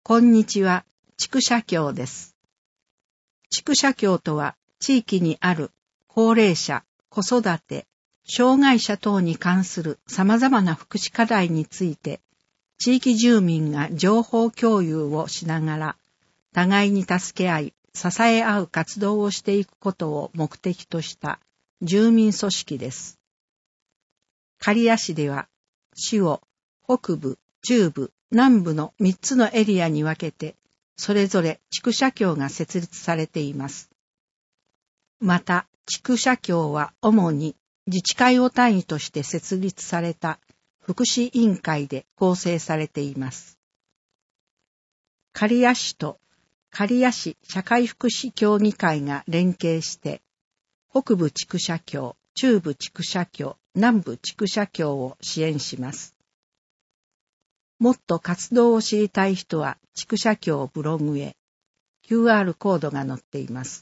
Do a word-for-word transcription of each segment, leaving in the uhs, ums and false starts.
こんにちは、畜舎協です。畜舎協とは、地域にある高齢者、子育て、障害者等に関する様々な福祉課題について、地域住民が情報共有をしながら、互いに助け合い、支え合う活動をしていくことを目的とした住民組織です。刈谷市では、市を北部、中部、南部のみっつのエリアに分けて、それぞれ畜舎協が設立されています。また、畜舎協は主に自治会を単位として設立された福祉委員会で構成されています。刈谷市と刈谷市社会福祉協議会が連携して、北部畜舎協、中部畜舎協、南部畜舎協を支援します。もっと活動を知りたい人は、畜舎協ブログへ キューアール コードが載っています。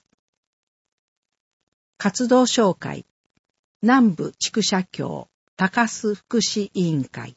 活動紹介、南部畜舎協高須福祉委員会。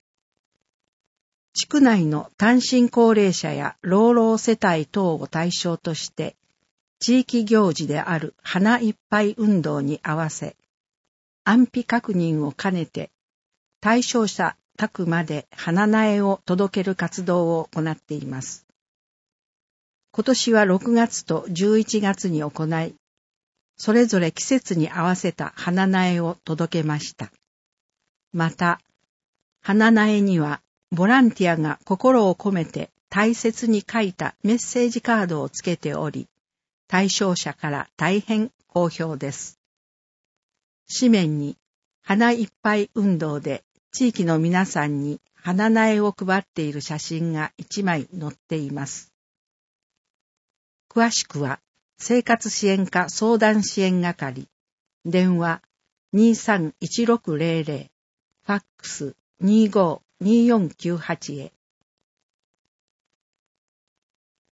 地区内の単身高齢者や老老世帯等を対象として、地域行事である花いっぱい運動に合わせ、安否確認を兼ねて、対象者宅まで花苗を届ける活動を行っています。今年はろくがつとじゅういちがつに行い、それぞれ季節に合わせた花苗を届けました。また、花苗にはボランティアが心を込めて大切に書いたメッセージカードをつけており、対象者から大変好評です。紙面に花いっぱい運動で地域の皆さんに花苗を配っている写真が一枚載っています。詳しくは、生活支援課相談支援係、電話 にさんいちろくゼロゼロ、ファックス にごーにーよんきゅうはち へ。